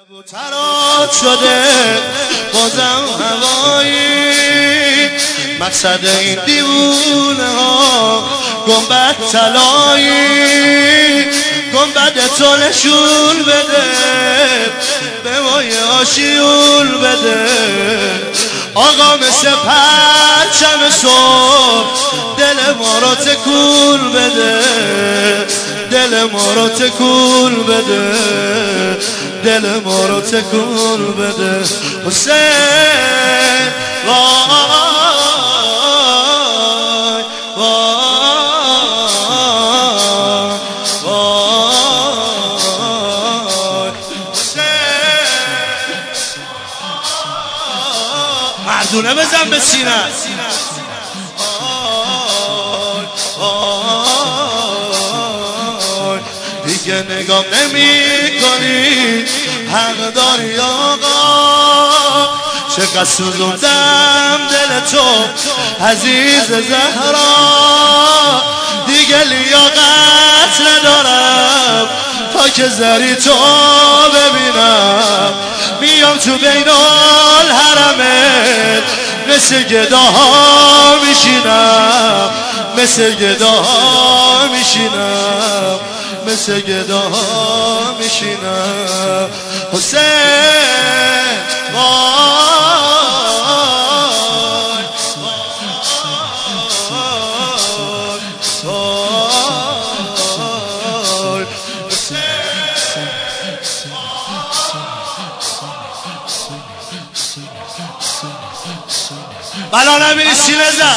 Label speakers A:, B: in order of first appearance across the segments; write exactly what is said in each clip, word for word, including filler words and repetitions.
A: تراد شده بازم هوایی، مقصد این دیوونه ها گنبد طلایی، گنبد تو نشون بده به مای آشیون بده. آقا مثل پرچم صبح دل ما رو تکون بده، دل ما رو تکون بده، دل ما رو تکون بده. حسین وای وای وای حسین، مردونه بزن به سینه. دیگه نگام نمی کنی حق داری آقا، چقدر سوزوندم دل تو عزیز زهرا. دیگه لیاقت ندارم تا که زری تو ببینم، میام تو بین الحرمت مثل گداها میشینم، مثل گداها میشینم، مثل گداها میشینم. حسین وای وای بلا نبینی سینه زن،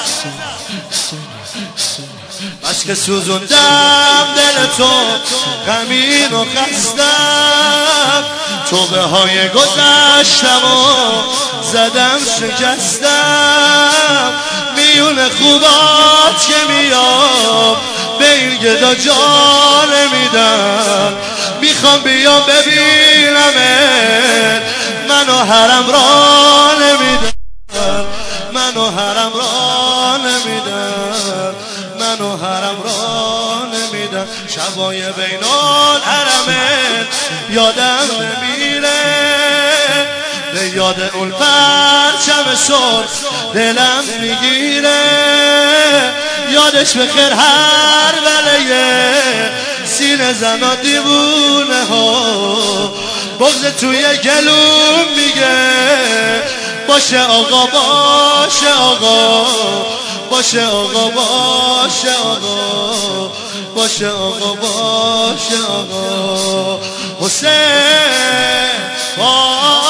A: بس که سوزوندم دل تو غمین و خستم، توبه های گذشتم و زدم شکستم. میون خوبات که میام به این گدا جا نمیدم، میخوام بیام ببینمت منو حرم را نمیدم، منو حرم را نمیدم، منو حرم را نمیدم. شبای بین الحرمت یادم نمیره، به یاد اون پرچم سرخ دلم میگیره. یادش بخیر هر ولیه سینه زنا دیوونه ها، بغض توی گلوم میگه باشه آقا، باشه آقا، باشه آقا، باشه آقا، باشه آقا، باشه آقا. حسین وای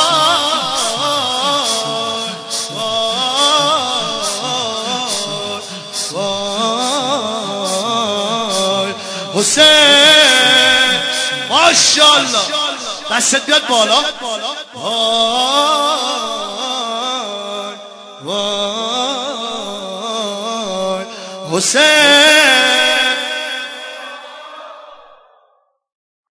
A: وای حسین، ماشاءالله دستت بیاد بالا. وای وای حسین